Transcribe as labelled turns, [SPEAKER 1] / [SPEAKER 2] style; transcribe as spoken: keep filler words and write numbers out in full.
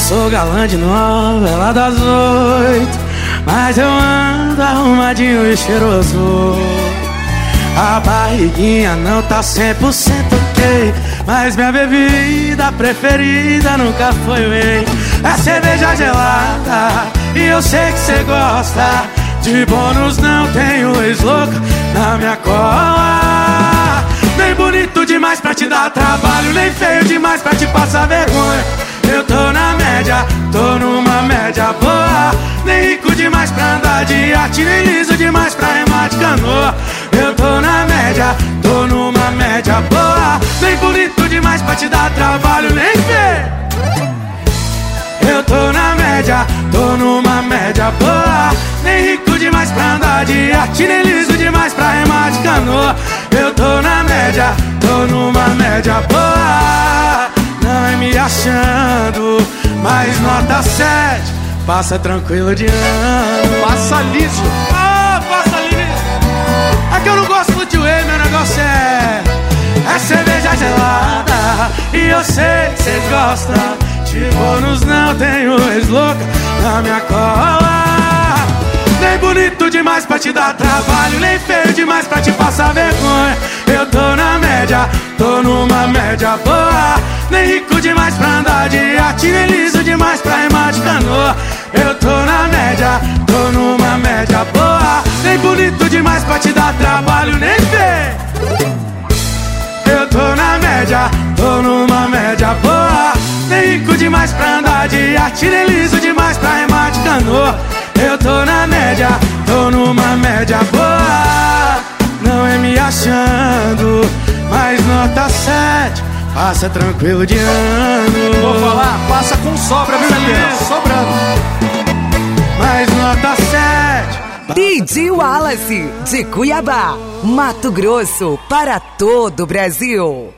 [SPEAKER 1] sou galã de novela das oito, mas eu ando arrumadinho e cheiroso. A barriguinha não tá cem por cento ok, mas minha bebida preferida nunca foi whey. É cerveja gelada e eu sei que cê gosta. De bônus não tenho ex-louca na minha cola. Nem bonito demais pra te dar trabalho, nem feio demais pra te passar vergonha. Eu tô na média, tô numa média boa. Nem rico demais pra andar de iate, nem liso demais pra remar de canoa. Eu tô na média, tô numa média boa. Nem bonito demais pra te dar trabalho, nem feio. Eu tô na média, tô numa média boa. Nem rico demais pra andar de iate, nem liso demais pra remar de canoa. Eu tô na média, tô numa média boa. Não é me achando, mas nota sete. Passa tranquilo de ano.
[SPEAKER 2] Passa liso.
[SPEAKER 1] Oh, passa liso. É que eu não gosto muito de whey, meu negócio é É cerveja gelada e eu sei que cês gostam. De bônus não tenho ex-louca na minha cola. Nem bonito demais pra te dar trabalho, nem feio demais pra te passar vergonha. Eu tô na média, tô numa média boa. Nem rico demais pra andar de iate, nem liso demais pra remar de canoa. Eu tô na média, tô numa média boa. Nem bonito demais pra te dar trabalho, nem feio. Eu tô na média, tô numa média boa. Nem rico demais pra andar de iate, nem liso demais pra remar de canoa. Eu tô na média, tô numa média boa. Não é me achando, mas nota sete. Passa tranquilo de ano.
[SPEAKER 2] Vou falar, passa com sobra, viu, Juliano? Sobrando.
[SPEAKER 1] Mas nota sete.
[SPEAKER 3] D J Wallace, de Cuiabá, Mato Grosso, para todo o Brasil.